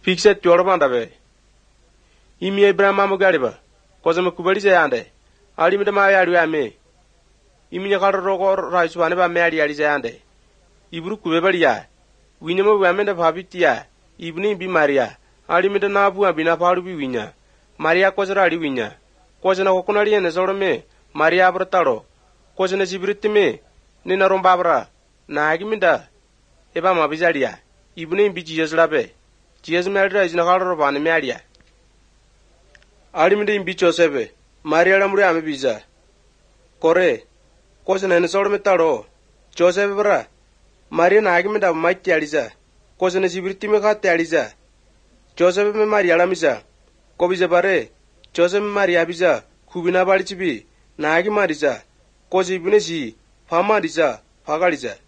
Fikse tioro banda be. Imi Abraham amugariba. Kozama kubali zayande. Ali mida ma yari ame. Imi nyakaro roko raisu ane ba meari yari zayande. Ibru kubebali ya. Winyama wamenda phabiti ya. Ibni bi Maria. Ali mida na abu abina pharu bi winya. Maria kozara ali winya. Kozana kokunali ene zorome. Maria abrataro. Kozana zibriti me. Nina rombabra. Na agi mida. Eba mabizali ya. Ibni bi Jesus labe. Jesus meari izina karo robane meari ya. Ali mida imbi Joseph. Maria la muri ame biza. Kore. Kozana ene zorome taro. Joseph bra. Maria na agi mida maiti aliza. Kozana zibriti me khate aliza. Joseph me Maria la misa. Kobiza bare. Joseph me Maria biza. Kubina bali chibi. Na agi mariza. Kozi ibune si. Fama diza. Fagaliza.